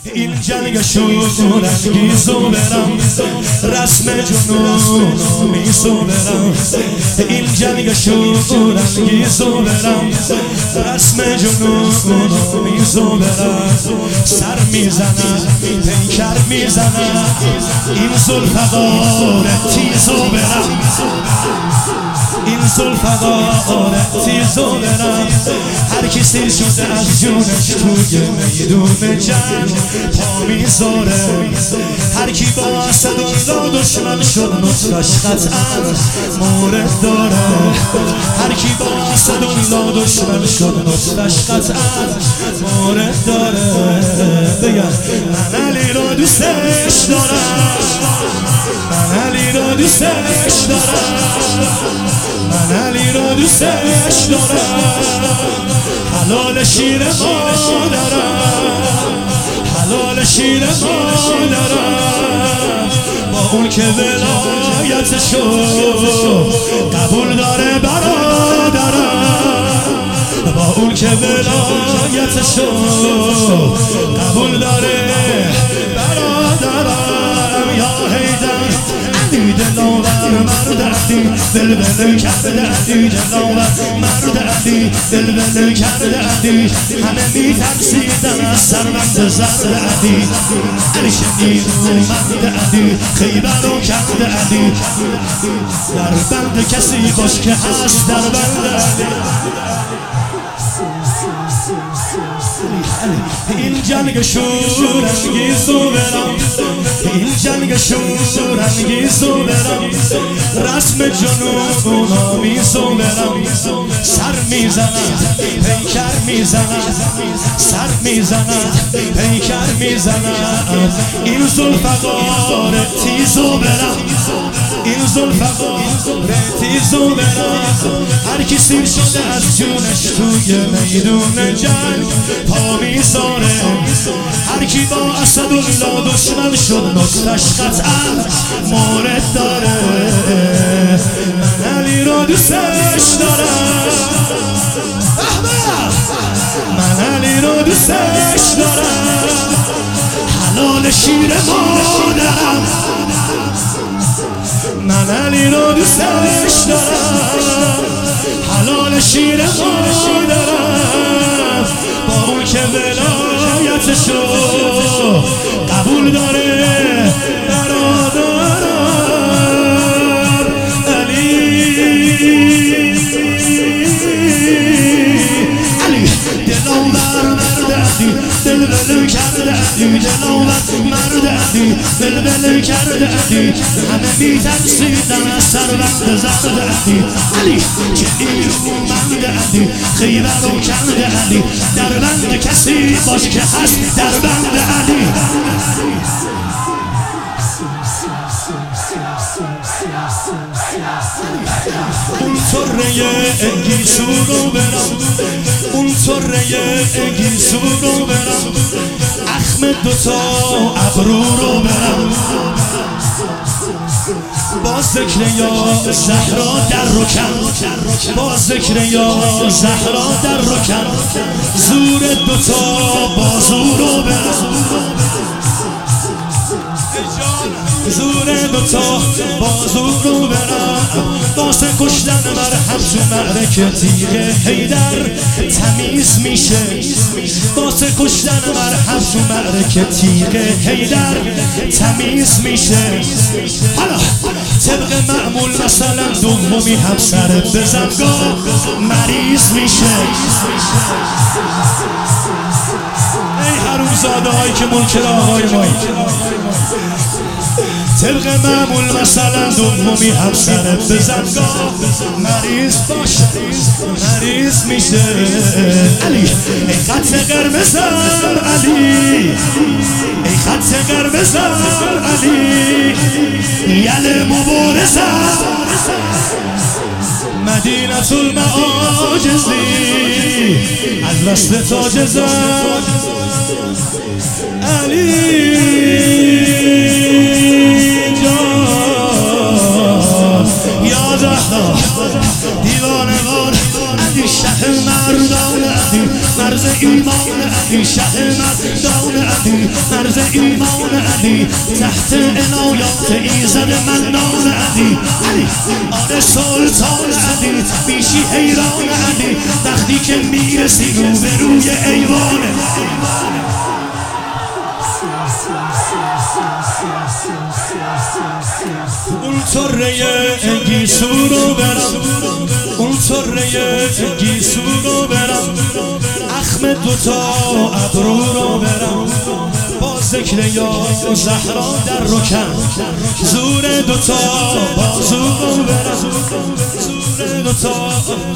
این جنگ شورانگیز و برم رسم جنون میزو برم این جنگ شورانگیز و برم رسم جنون میزو برم سر میزنم پیکر میزنم این زلفقار تیزو برم این زلفقار تیزو برم هر کی سیر شده از جونش توی میدون جنگ پا میذاره هر کی با اسدالله دشمن شد نطفش قطعا مورد داره هر کی با اسدالله دشمن شد نطفش قطعا مورد داره بگم من علی رو دوستش دارم من علی رو دوستش دارم من علی رو دوستش دارم حلال شیر مادرم حلال شیر مادرم با اون که ولایتشو قبول داره برادرم با اون که ولایتشو قبول داره برادرم یا حیدر علی دلاور مرد علی بلبل کرده علی دلاور مرد علی بلبل کرده علی همه میترسیدن از سربند زرد علی علی شنید مرد علی خیبر رو کرده علی در بند کسی باش که هست در بند علی این جنگ شورانگیز و برم این جنگ شورانگیز و برم رسم جنون آمیز و برم سر میزنم پیکر میزنم سر میزنم پیکر میزنم این زلفقار تیز و برم این زلفقار تیز و برم هر کی سیر شده از جونش توی میدون جنگ پا میذاره هر کی با اسدالله دشمن شد نطفش قطعا مورد داره من علی رو دوستش دارم من علی رو دوستش دارم حلال شیر مادرم من علی رو دوستش دارم حلال شیر مادرم با اون که ولایتشو قبول داره برادرم علی دلاور مرد علی بلبل کرده علی دلاور مرد علی بلبل کرده علی همه میترسیدن از سربند زرد علی علی که نیرومند علی خیبر رو کرده علی در بند کسی باش که هست در بند علی اون طره گیسو رو برم اون طره گیسو رو برم اخم دوتا ابرو رو برم با ذکر یا زهرا در رکن با ذکر یا زهرا در رکن زور دوتا بازو رو برم زور دوتا بازو رو برم واسه کشتن مرهم تو معرکه تیغ حیدر تمیز میشه واسه کشتن مرهم تو معرکه تیغ حیدر تمیز میشه حالا طبق معمول مثلا دومی هم سر بزنگاه مریض میشه ای حرومزاده هایی که منکر آقای مایی طبق معمول مثلا دومی هم سر بزنگاه مریض باشه مریض میشه علی ای خط قرمزم علی ای خط قرمزم علی یل مبارزم مدینة المعاجزی از وصل تاجزم علی دیوانه وار علی شه مردان علی مرز ایمان علی شه مردان علی مرز ایمان علی تحت عنایات ایزد منان علی آن سلطان علی میشی حیران علی وقتی که میرسی رو به روی ایوان اون طره گیسو رو برم اون طره گیسو رو برم اخم دوتا ابرو رو برم با ذکر یا زهرا در رکن زور دوتا بازو رو برم زور دوتا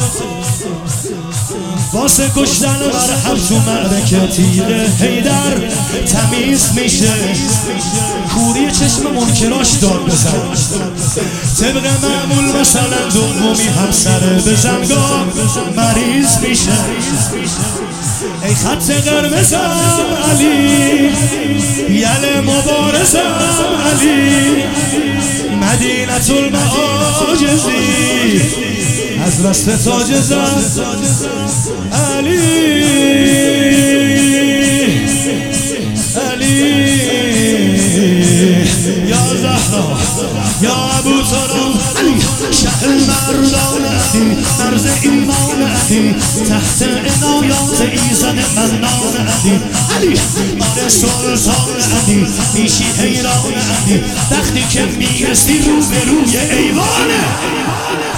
واسه کشتن مرحب تو معرکه تیر حیدر تمیز میشه کوری چشم منکراش داد بزن طبق معمول مثلا دومی هم سر بزنگاه مریض میشه ای خط قرمزم علی یل مبارزم علی مدینة المعاجزی از رست تاج زد علی علی یا زهرا یا ابو طلال علی شهر مردان علی مرز ایمان علی تحت عنایات ایزد منان علی علی آن سلطان علی میشی حیران علی وقتی که میرسی رو به روی ایوانه